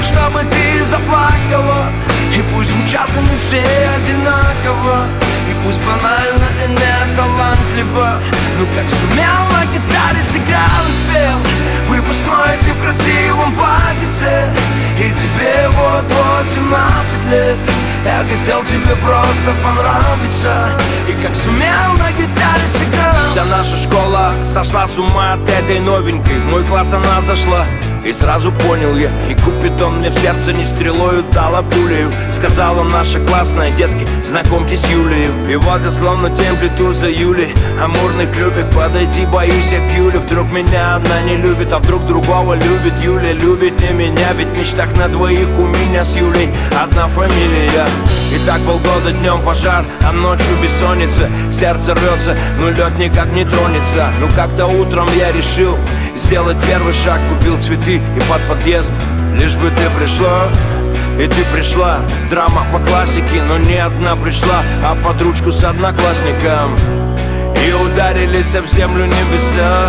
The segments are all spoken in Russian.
чтобы ты заплакала. И пусть звучат они все одинаково, и пусть банально и не талантливо, но как сумел на гитаре сыграл и спел выпускной ты в красивом платьице. И тебе вот-вот 17 лет. Я хотел тебе просто понравиться, и как сумел на гитаре сыграл. Вся наша школа сошла с ума от этой новенькой. В мой класс она зашла, и сразу понял я, и Купидон мне в сердце не стрелою дала пулею. Сказала наша классная: детки, знакомьтесь, Юлию. И вот я словно тень плету за Юлей амурных клюпик. Подойти боюсь я к Юле, вдруг меня одна не любит, а вдруг другого любит. Юля любит не меня, ведь в мечтах на двоих у меня с Юлей одна фамилия. И так полгода днем пожар, а ночью бессонница. Сердце рвется, но лед никак не тронется. Ну как-то утром я решил сделать первый шаг, купил цветы и под подъезд. Лишь бы ты пришла, и ты пришла. Драма по классике, но не одна пришла, а под ручку с одноклассником. И ударились об землю небеса.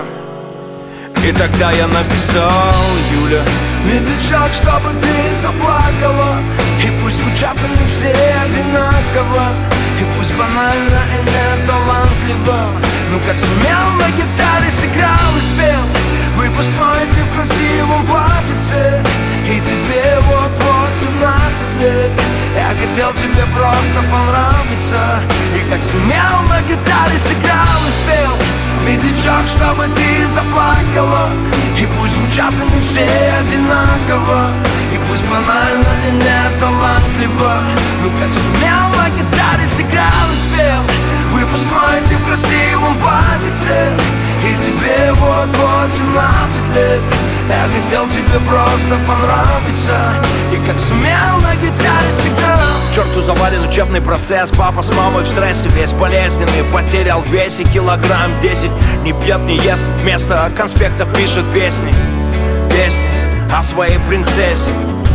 И тогда я написал: Юля, медлячок, чтобы ты заплакала. И пусть звучат они все одинаково, и пусть банально и не талантливо, но как сумел на гитаре сыграл и спел выпускной ты в красивом платьице. И тебе вот-вот 17 лет. Я хотел тебе просто понравиться, и как сумел на гитаре сыграл и спел медлячок, чтобы ты заплакала. И пусть звучат они все одинаково, и пусть банально и не талантливо, но как сумел на гитаре сыграл и спел выпускной ты в красивом платьице. И тебе вот-вот 17 лет. Я хотел тебе просто понравиться, и как сумел на гитаре сыграл. к черту завален учебный процесс. Папа с мамой в стрессе, весь болезненный, потерял в весе килограмм 10. Не пьет, не ест, вместо конспектов пишет песни. Песни о своей принцессе.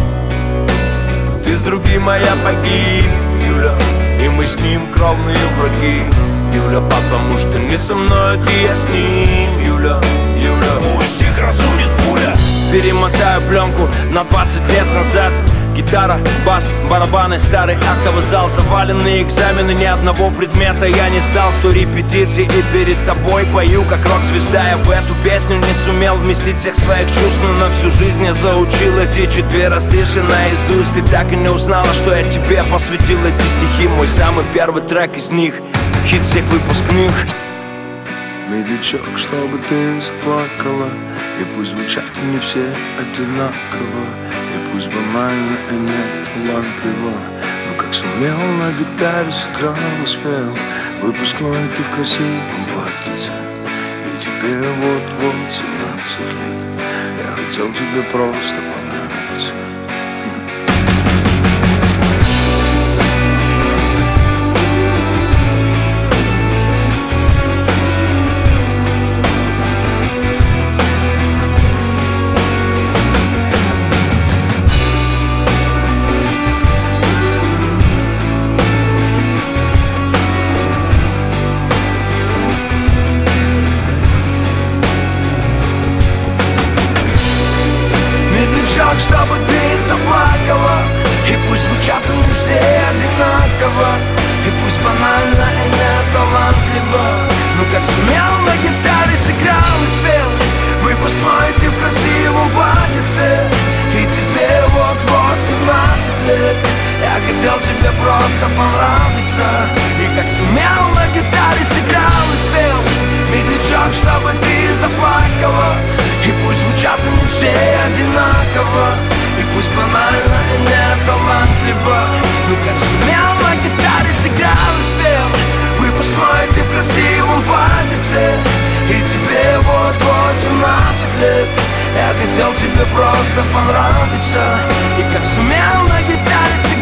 Ты с другим, моя погиб, Юля, и мы с ним кровные враги, Юля, потому что не со мной, ты, я с ним, Юля, Юля. Пусть их разумит пуля. Перемотаю пленку на 20 лет назад. Гитара, бас, барабаны, старый актовый зал. Заваленные экзамены, ни одного предмета я не сдал. 100 репетиций и перед тобой пою как рок-звезда. Я в эту песню не сумел вместить всех своих чувств, но на всю жизнь я заучил эти 4 стиши наизусть. Ты так и не узнала, что я тебе посвятил эти стихи. Мой самый первый трек из них, хит всех выпускных. Медлячок, чтобы ты заплакала, и пусть звучат не все одинаково, и пусть банально и не талантливо, но как сумел на гитаре сыграл и спел выпускной ты в красивом платьице. И тебе вот-вот 17 лет. Я хотел тебе просто понравиться. Чтобы ты заплакала, и пусть звучат они все одинаково, и пусть банально и не талантливо, но как сумел на гитаре сыграл и спел выпускной ты в красивом платьице. И тебе вот-вот 17 лет. Я хотел тебе просто понравиться, и как сумел на гитаре сыграл и спел медлячок, чтобы ты заплакала. И пусть звучат они все одинаково, и пусть банально и не талантливо, но как сумел на гитаре сыграл и спел выпускной ты в красивом платьице. И тебе вот-вот 17 лет. Я хотел тебе просто понравиться, и как сумел на гитаре сыграл